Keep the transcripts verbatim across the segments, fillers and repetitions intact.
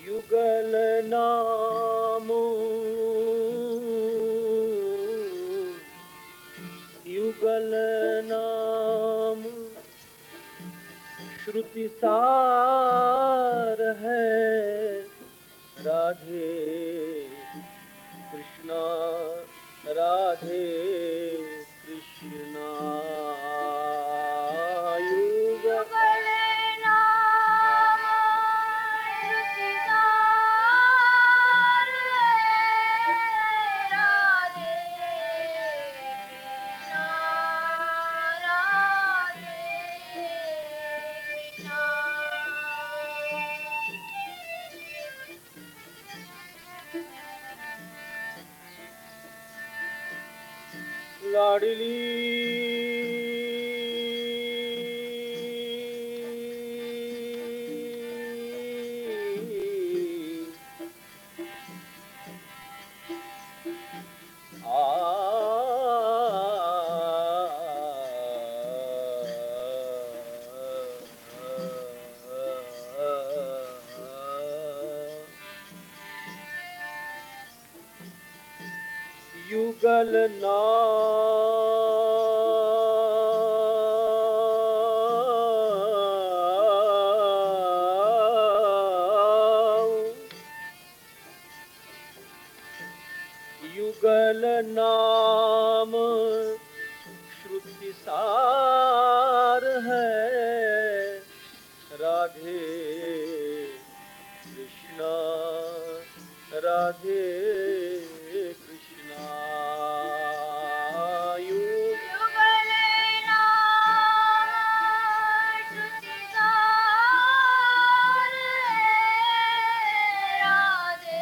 युगल नाम युगल नाम श्रुति सार है। राधे कृष्णा राधे कृष्णा। युगल नाम श्रुति सार है। राधे कृष्णा राधे कृष्णा। लाडली युगल नाम युगल नाम श्रुति सार है। राधे कृष्णा राधे कृष्णा। युगल नाम श्रुति सार है। राधे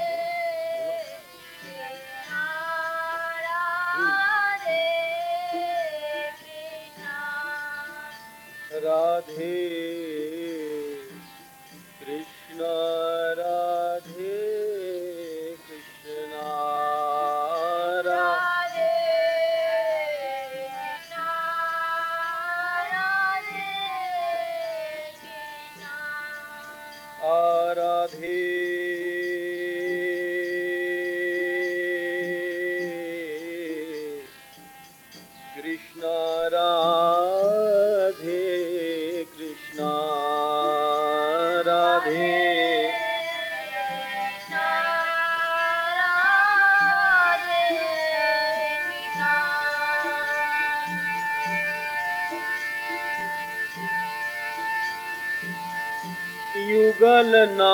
कृष्णा राधे कृष्णा। राधे कृष्णा राधे कृष्णा। राधे कृष्णा राधे कृष्णा। आराधे कृष्णा राधे कृष्णा। राधे कृष्णा राधे कृष्णा। युगल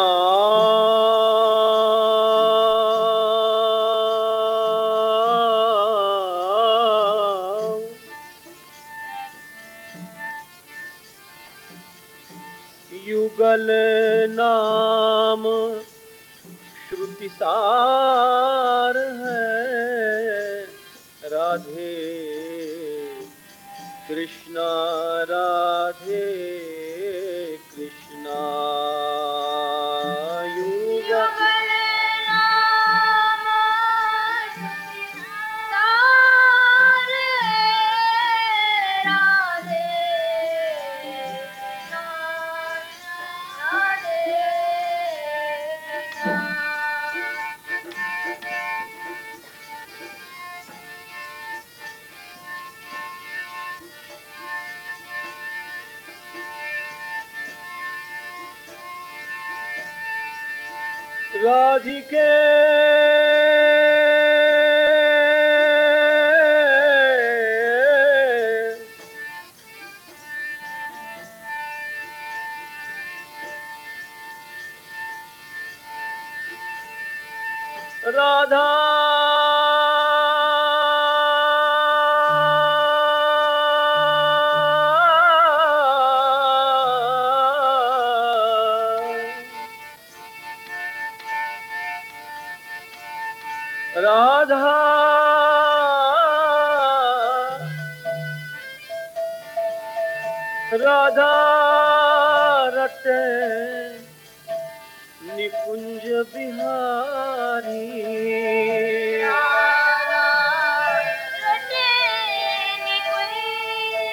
नाम युगल नाम श्रुति सार है। राधे कृष्णा राधे कृष्णा। युगल नाम श्रुति सार है। राधे कृष्णा राधे कृष्णा। राधिके राधा राधा राधा रटे निकुंज बिहारी। राधा रटे निकुंज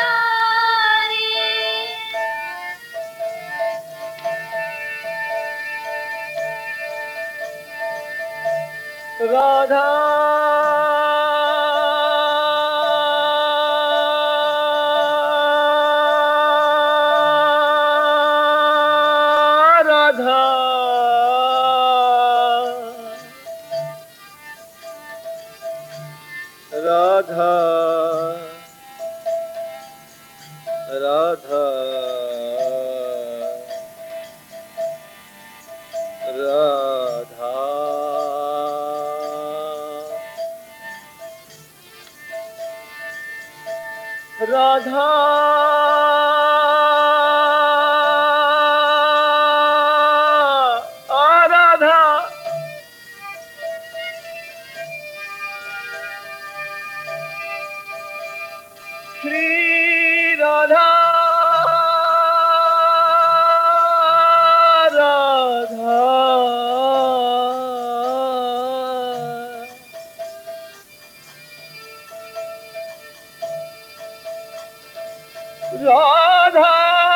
बिहारी। राधा राधा राधा राधा राधा राधा आ राधा श्री राधा राधा राधा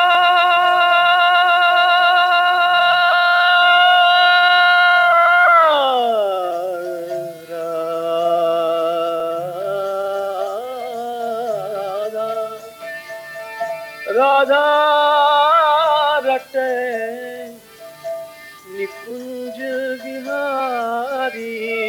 राधा रटे निकुंज बिहारी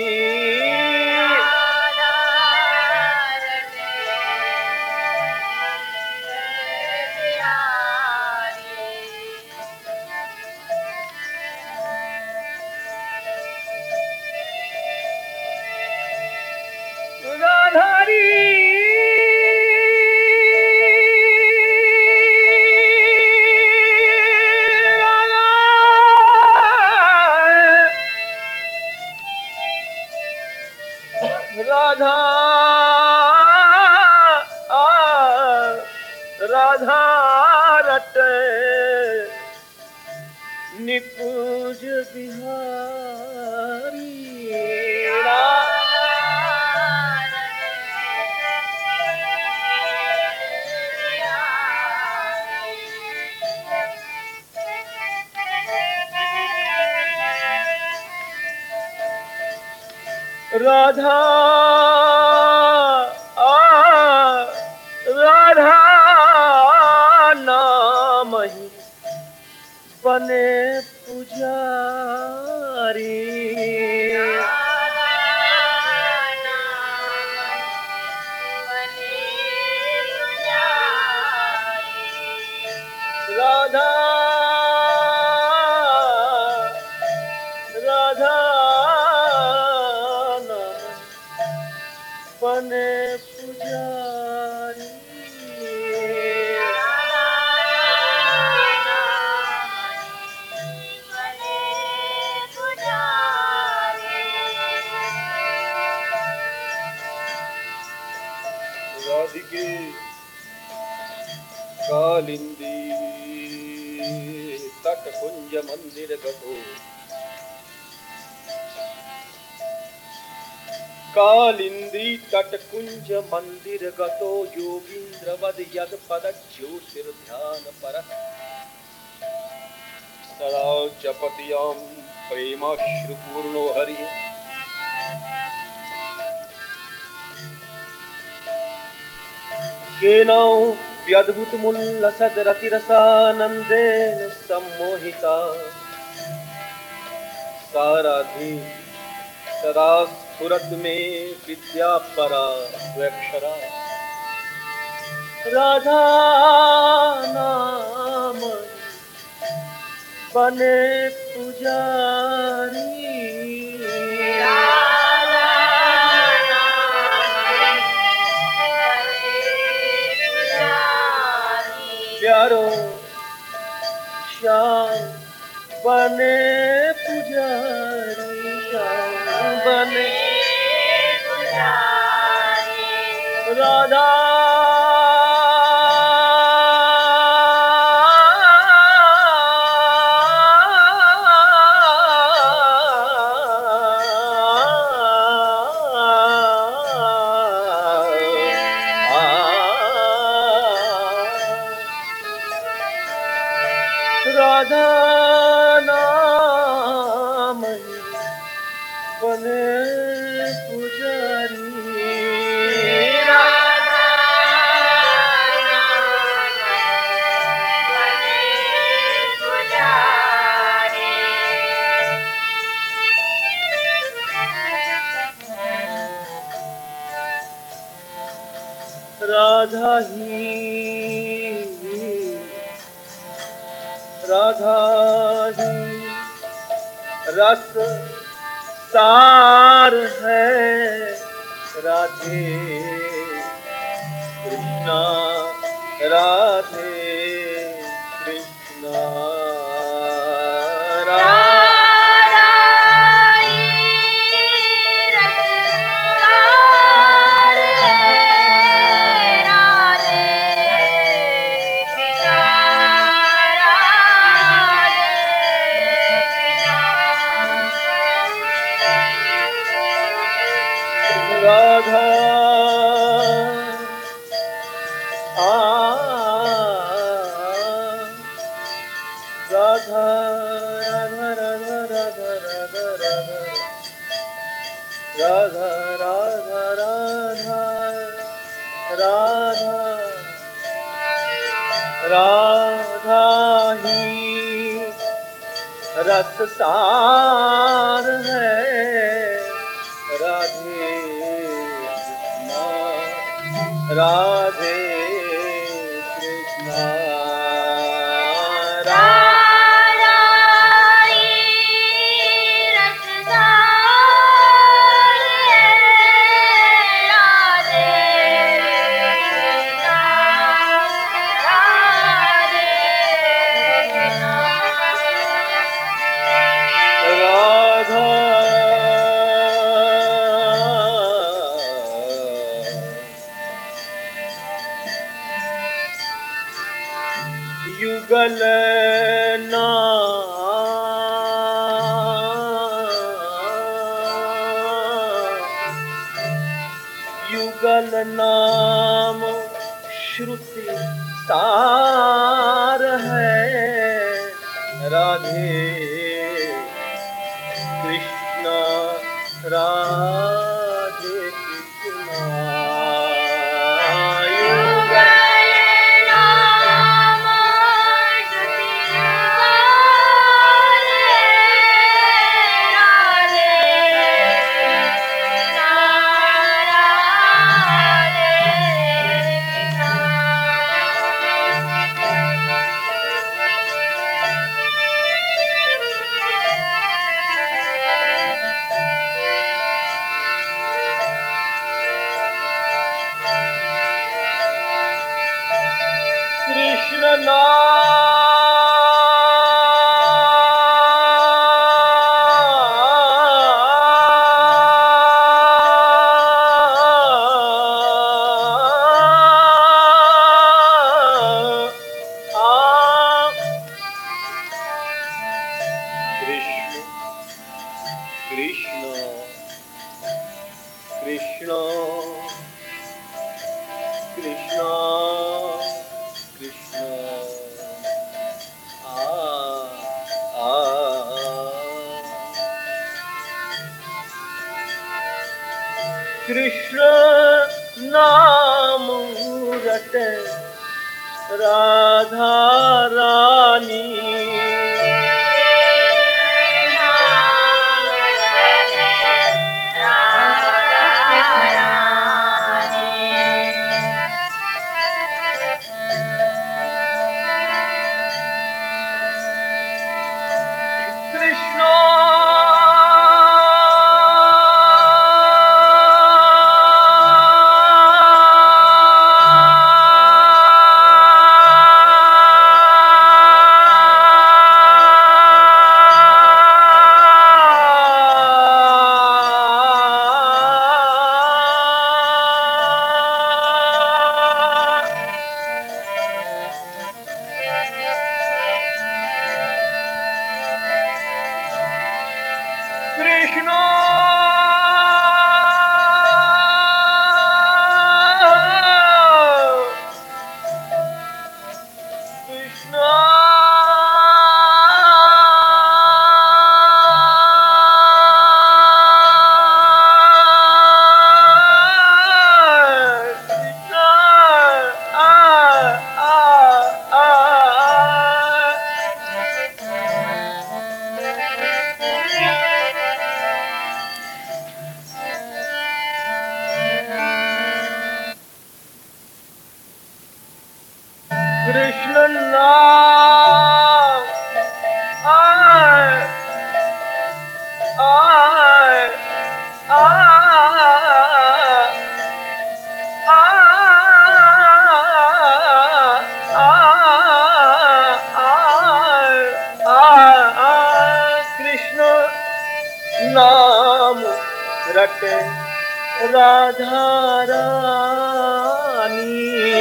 राधारी राधा आ, राधा रटे निकुंज बिहारी राधा आ, राधा नाम ही बने पुजारी राधा राधा नाम बने पुजारी राधिके कालिंदी तट कुंज मंदिर गतो कालिंदी तट कुंज मंदिर गतो योगींद्रवद यद पद ज्योतिर्ध्यान पर सदा जपतियां प्रेमाश्रुपूर्णो हरि केनौ व्यद्भुत मुल्लसद रतिरसानंदेन सम्मोहिता साराधि सदा स्फुरत में विद्या परा स्वक्षरा राधा नाम बने पुजारी प्यारो श्याम बने पुजारी श्याम बने राधा राधा नाम बने पुजारी राधा ही राधा ही रस सार है राधे कृष्णा राधे कृष्णा राधा आ राधा राधा राधा राधा राधा राधा राधा राधा राधा ही रस सार है राधे कृष्णा राधे कृष्णा युगल युगल नाम श्रुति सार है राधे कृष्णा राधे कृष्णा कृष्ण कृष्ण कृष्ण कृष्ण कृष्ण आ आ कृष्ण नाम रटे राधा रानी नाम रटे राधा रानी।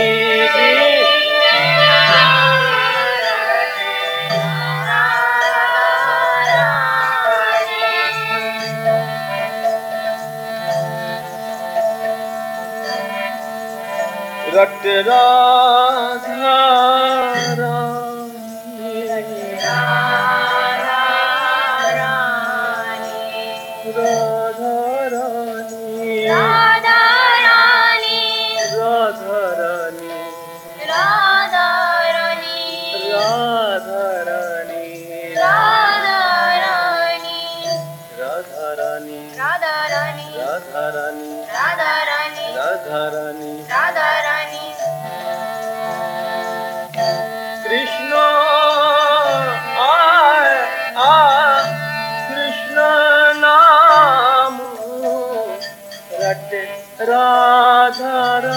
रट राधा रानी, राधा रानी, राधा रानी, राधा रानी, राधा रानी, राधा रानी, राधा रानी, राधा रानी, राधा रानी, राधा रानी, राधा रानी, राधा रानी, राधा रानी, राधा रानी। कृष्ण आए आ कृष्ण नाम रटे राधा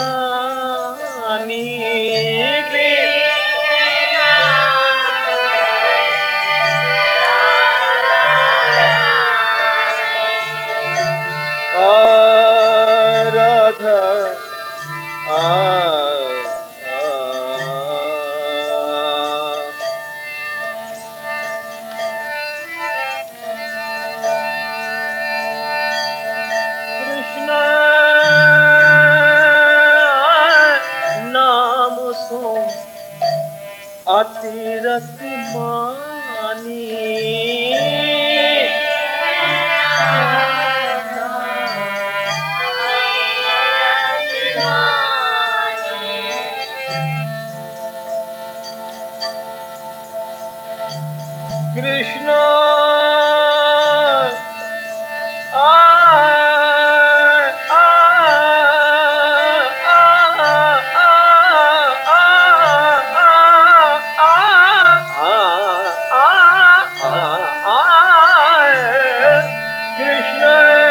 रानी। आ राधा आ कृष्ण नाम सो अतिरथ मानी। कृष्ण आ आ कृष्ण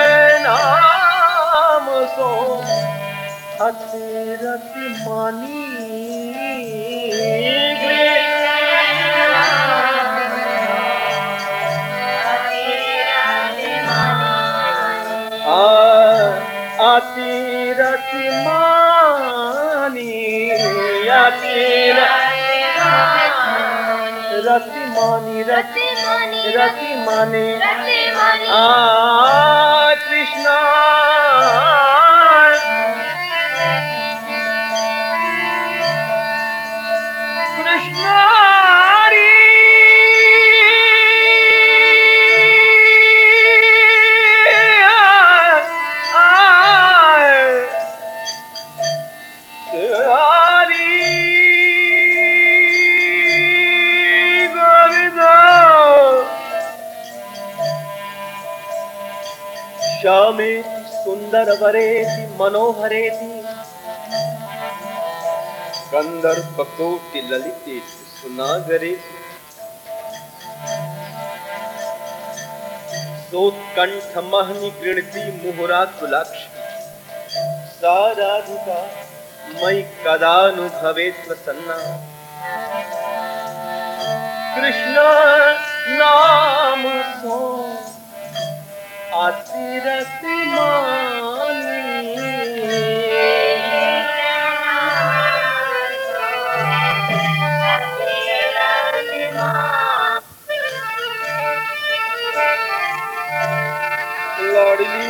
नाम सो अतिरथ मानी। अतिरथ मानी, अतिरथ रति मानी, रति मानी, रति मानी, रति मानी। आ कृष्ण कृष्ण श्यामेति सुंदर वरेति मनोहरेति कंदर्प कोटि ललितेति सुनागरेति सोत्कंठ महनि गृणति मुहुराकुलाक्ष सा राधिका मयि कदा नु भवेत् प्रसन्ना। कृष्ण नाम सो अतिरथ मानी। लाडली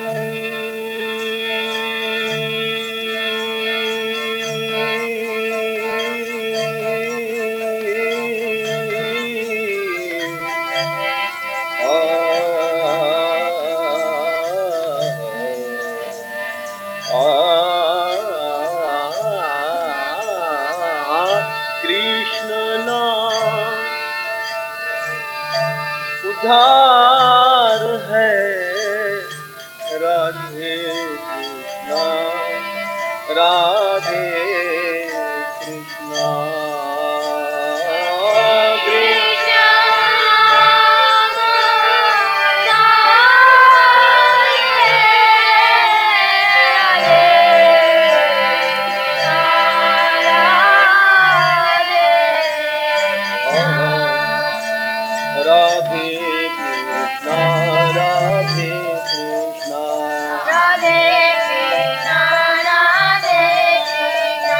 उद्धार है राधे कृष्णा, राधे कृष्णा। राधे कृष्णा राधे कृष्णा राधे कृष्णा राधे कृष्णा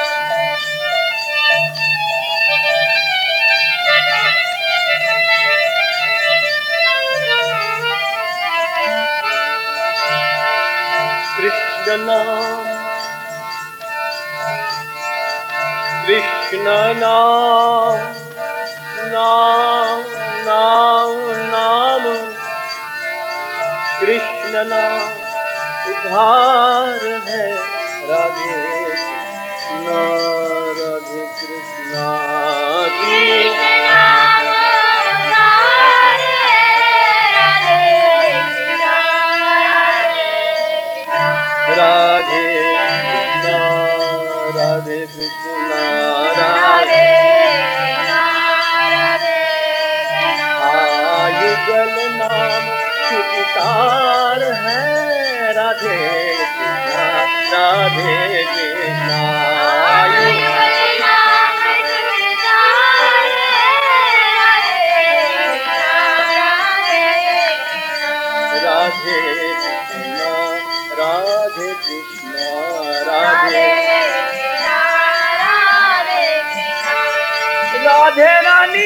कृष्ण नाम कृष्ण नाम नाम नाम नाम कृष्ण नाम उद्धार है राधे कृष्ण राधे कृष्ण कृष्ण नाम उद्धार है राधे कृष्णा राधे कृष्ण राधे राधे कृष्णा आयुगल नाम छिपतार है राधे कृष्ण राधे कृष्ण आयुगल नाम छिपतार है राधे कृष्ण राधे कृष्ण राधे राधे कृष्णा राधे रानी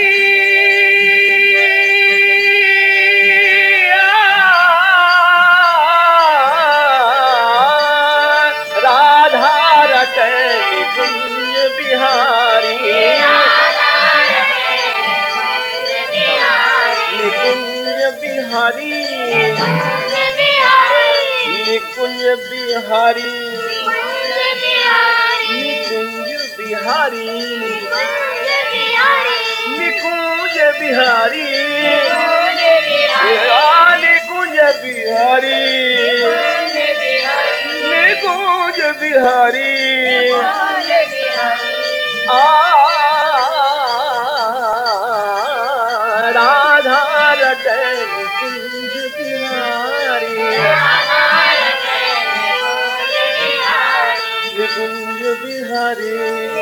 राधा रटनी कुंज बिहारी निकुंज बिहारी निकुंज बिहारी निकुंज बिहारी निकुंज बिहारी निकुंज बिहारी निकुंज बिहारी आ राधा रटन कुंज बिहारी निकुंज बिहारी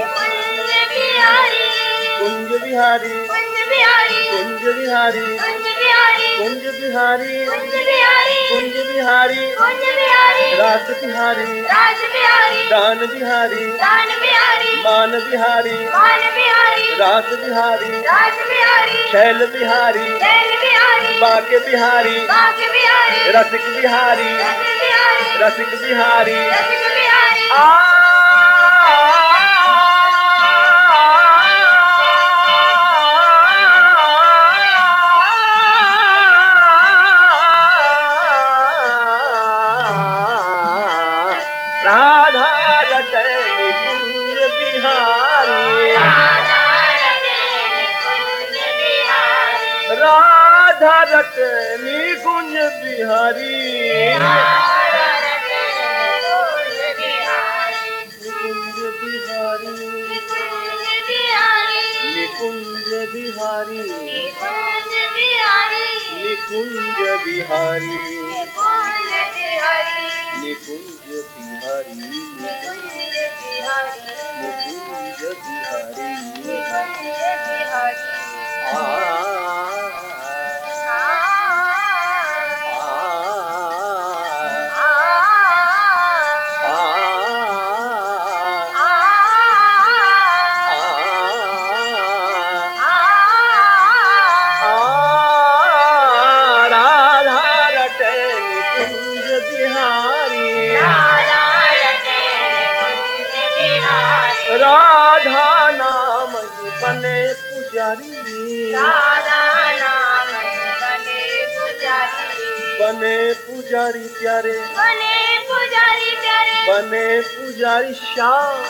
कुंज बिहारी कुंज बिहारी कुंज बिहारी कुंज बिहारी रास बिहारी दान बिहारी मान बिहारी रास बिहारी शैल बिहारी बाके बिहारी रसिक बिहारी रसिक बिहारी आ राधा रटन कुंज बिहारी राधा रटनी कुंज बिहारी निकुंज बिहारी निकुंज बिहारी निकुंज बिहारी निकुंज बिहारी निकुंज बिहारी आ राधा नाम ही बने पुजारी बने पुजारी प्यारे बने पुजारी श्याम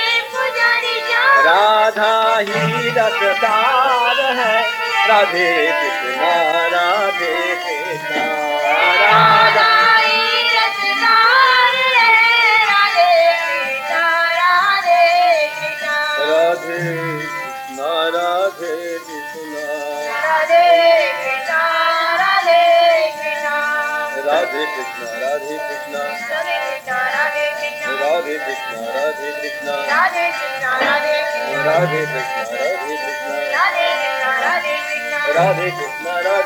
राधा ही रसदार है राधे कृष्णा राधे कृष्णा राधा राधे कृष्णा राधे कृष्णा राधे कृष्णा राधे कृष्णा राधे कृष्णा राधे कृष्णा राधे कृष्णा राधे कृष्णा राधे कृष्णा राधे कृष्णा राधे कृष्णा राधे कृष्णा राधे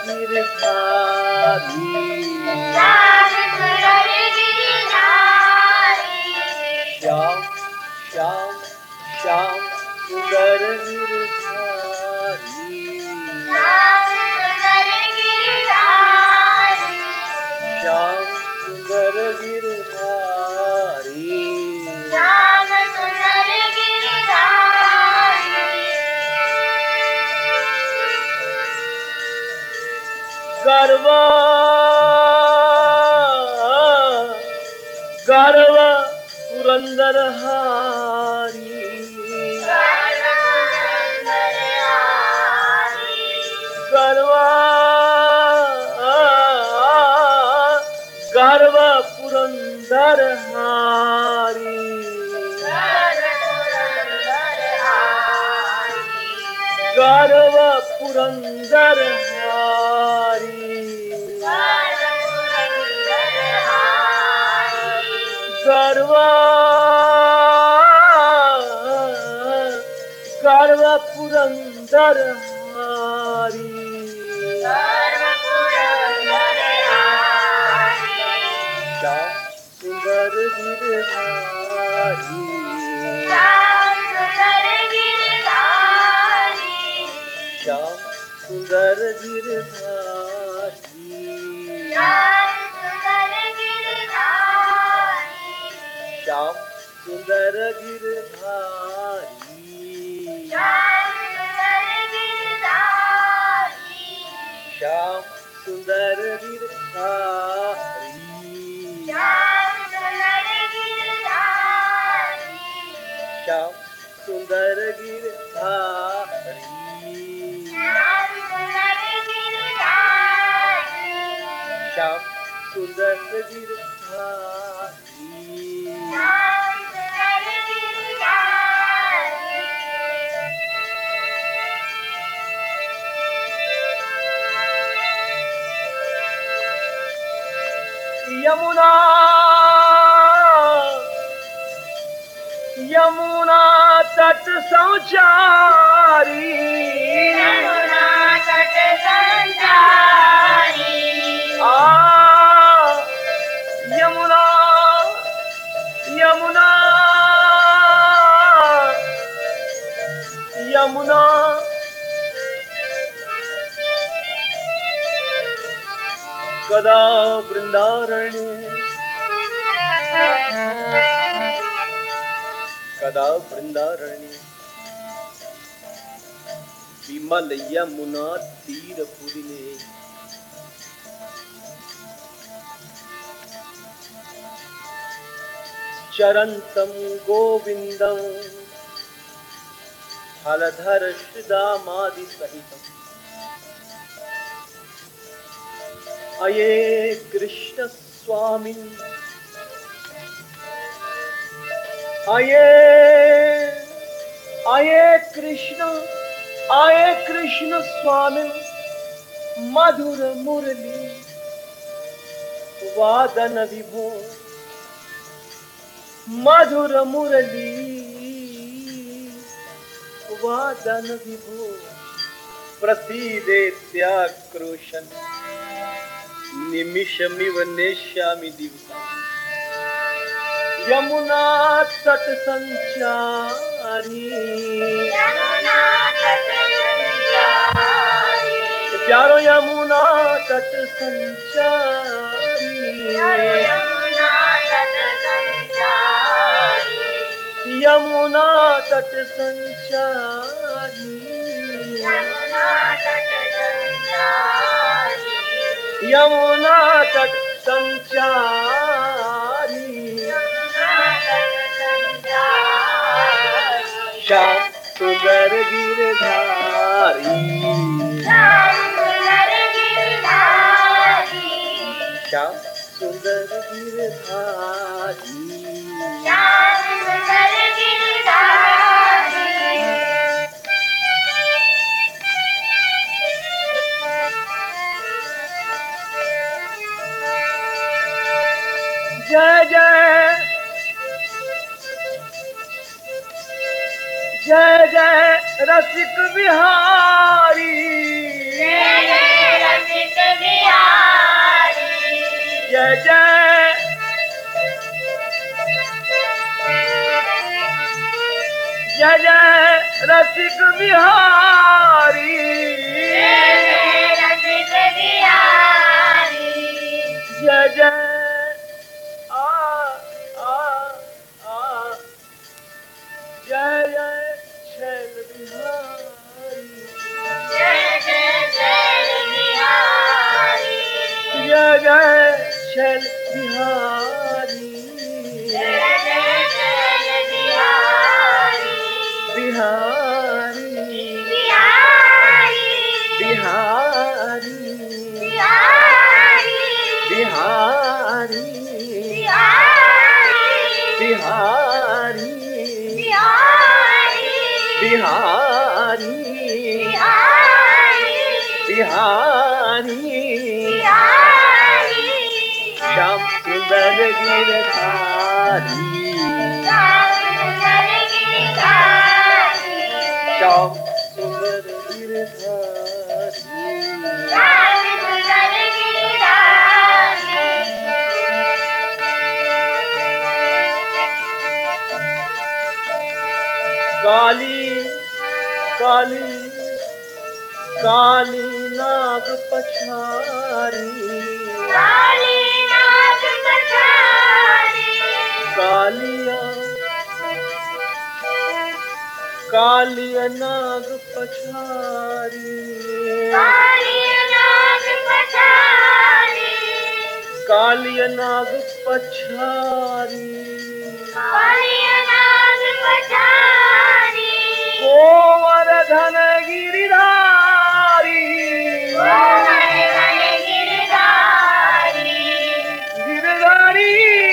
गिरधारी श्याम सुंदर गिरधारी श्याम श्याम श्याम सुंदर गिरधारी श्याम सुंदर गिरधारी श्याम सुंदर गिरधारी श्याम सुंदर गिरधारी गर्व गर्व पुरंदर हारी गर्व गर्व पुरंदर हारी गर्व पुरंदर हारी गर्व गर्व पुरंदर हारी श्याम सुंदर गिरधारी श्याम सुंदर गिरधारी श्याम सुंदर गिरधारी श्याम सुंदर गिरधारी श्याम सुंदर गिरधारी श्याम सुंदर गिरधारी यमुना यमुना तट संचारी आ यमुना यमुना यमुना कदा वृंदारण्य कदा वृंदारण्य विमल यमुना तीर पुरिले चरंतम गोविंदम हलधर श्रीदामादि सहितम अये कृष्ण स्वामी अये अये कृष्ण अये कृष्ण स्वामी मधुर मुरली वादन विभो मधुर मुरली वादन विभो प्रसीदेत्याक्रोशन निमिषमिव नेष्यामि दिवसा यमुना तट संचारी प्यारो यमुना तट संचारी यमुना तट संचारी यमुना तट संचारी श्याम सुंदर गिरधारी श्याम सुंदर गिरधारी जय जय जय जय रसिक बिहारी जय जय रसिक बिहारी जय जय जय जय रसिक बिहारी जय जय रसिक बिहारी जय जय आ आ आ जय जय शैल बिहारी जय जय शैल बिहारी जय जय शैल बिहारी जय जय शैल बिहारी बिहारी बिहारी बिहारी बिहारी बिहारी बिहारी बिहारी बिहारी बिहारी बिहारी बिहारी बिहारी श्याम सुंदर गिरधारी श्याम सुंदर गिरधारी काली काली काली नाग पछारी कालिया कालिया नाग पछारी कालिया नाग पछारी गोवर्धन गिरिधारी गिरधारी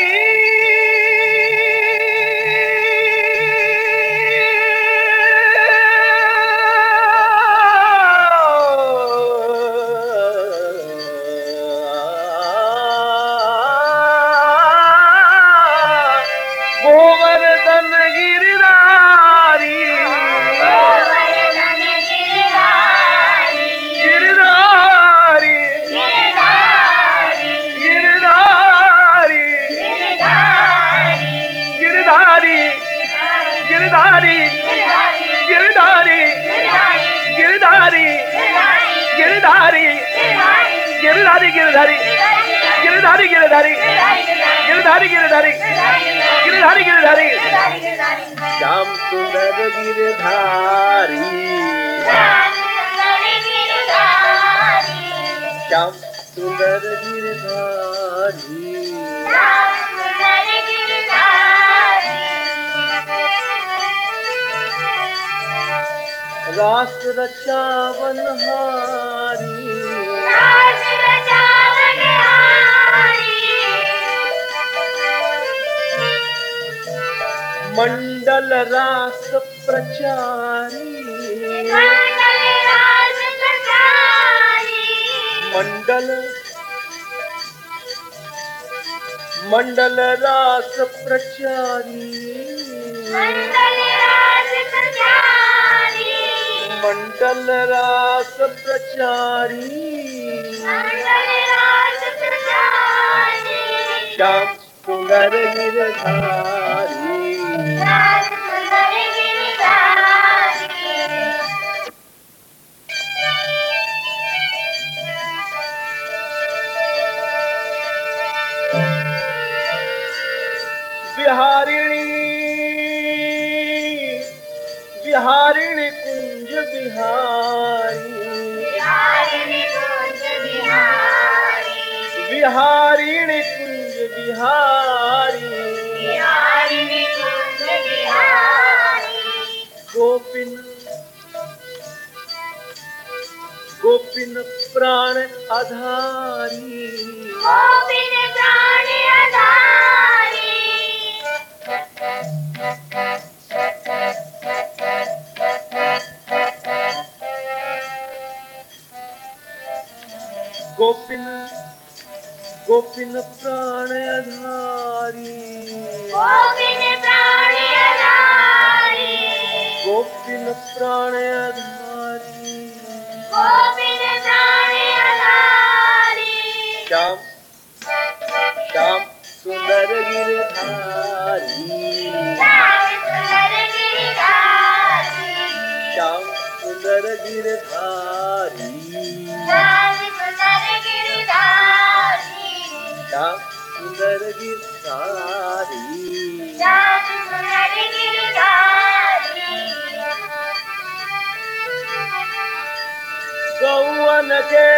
गोवर्धन गिरधारी गिरधारी गिरधारी गिरधारी गिरधारी गिरधारी गिरधारी गिरधारी गिरधारी गिरधारी गिरधारी गिरधारी गिरधारी गिरधारी गिरधारी गिरधारी श्याम सुंदर गिरधारी श्याम सुंदर गिरधारी रास रचावन हारी मंडल रास प्रचारी मंडल मंडल रास प्रचारी मंडल रास प्रचारी श्याम सुंदर गिरधारी बिहारिणी बिहारिणी कुंज बिहारी बिहारिणी कुंज बिहारी गोपिन गोपिन प्राण आधारी गोपिन गोपिन प्राण आधारी गोपिन प्राण आधारी गोपिन प्राण आधारी गोपिन गिरधारी श्याम सुंदर गिरधारी श्याम सुंदर गिरधारी श्याम सुंदर गिरधारी श्याम सुंदर गिरधारी गौवन के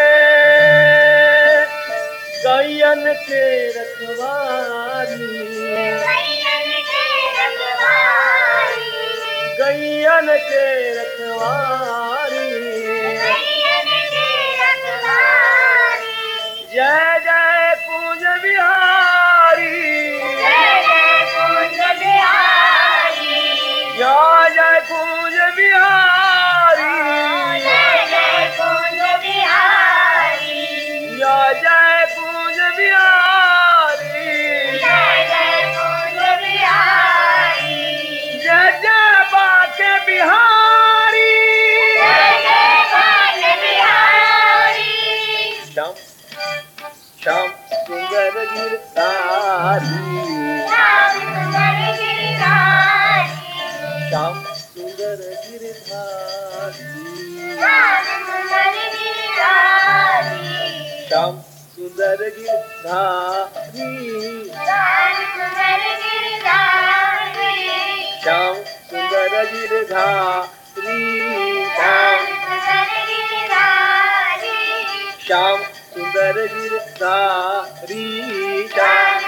गैयन के रखवारी गैयन के रखवारी गैयन के रखवारी गैयन के रखवारी जय जय पूज बिहारी जय जय कुंज बिहारी जय जय पूज बिहारी जय जय कुंज बिहारी जय जय पूज बिहारी जय जय कुंज बिहारी जय जय बाके बिहारी जय जय कुंज बिहारी श्याम श्याम सुंदर गिरधारी श्याम सुंदर गिरधारी श्याम सुंदर गिरधारी श्याम सुंदर गिरधारी श्याम सुंदर गिरधारी श्याम सुंदर गिरधारी श्याम सुंदर गिरधारी श्याम श्याम सुंदर श्याम सुंदर गिरधारी गिरधारी श्याम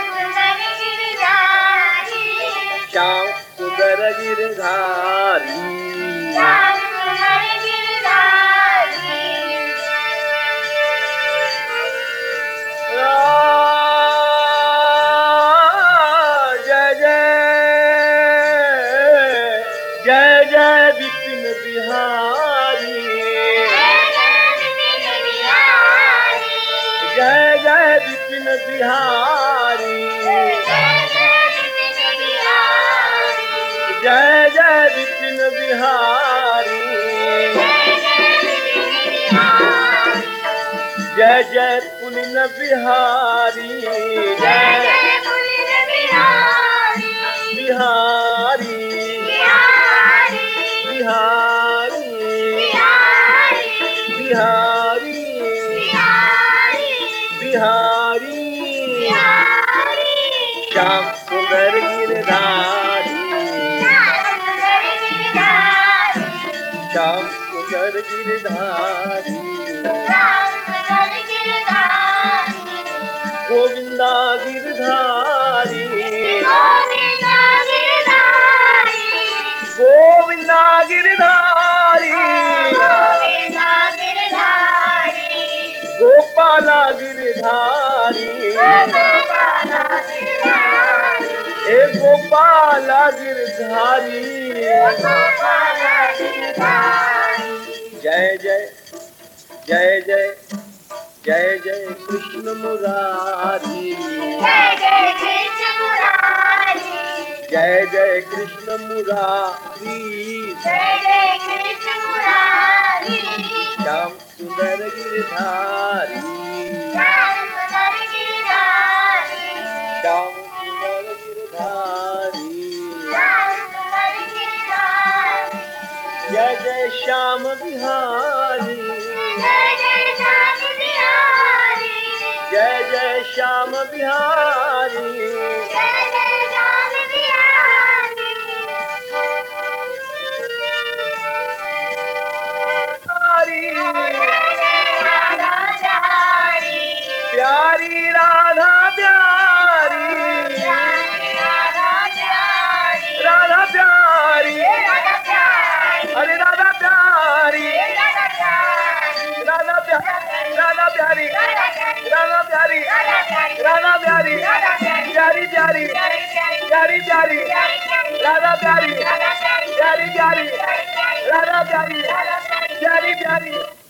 श्याम सुंदर श्याम सुंदर गिरधारी गिरधारी श्याम सुंदर गिरधारी जय जय जय जय विपिन बिहारी जय जय विपिन बिहारी जय जय विपिन बिहारी जय जय पुलिन बिहारी जय बिहारी बिहारी बिहारी बिहारी श्याम सुंदर गिरधारी श्याम सुंदर गिरधारी गोविंदा गिरधारी गोविंदा गिरधारी गोपाला गिरधारी ए गोपाला गिरधारी जय जय जय जय जय जय कृष्ण मुरारी जय जय कृष्ण मुरारी जय जय कृष्ण मुरारी जय जय कृष्ण मुरारी श्याम सुंदर गिरधारी श्याम सुंदर गिरधारी श्याम सुंदर गिरधारी श्याम सुंदर गिरधारी जय जय श्याम बिहारी जय जय श्याम बिहारी जय जय श्याम बिहारी जय जय श्याम बिहारी प्यारी राधा प्यारी प्यारी राधा प्यारी राधा प्यारी राधा प्यारी राधा प्यारी अरे राधा प्यारी राधा प्यारी राधा प्यारी राधा प्यारी राधा प्यारी राधा प्यारी प्यारी प्यारी प्यारी प्यारी राधा प्यारी प्यारी प्यारी राधा प्यारी प्यारी प्यारी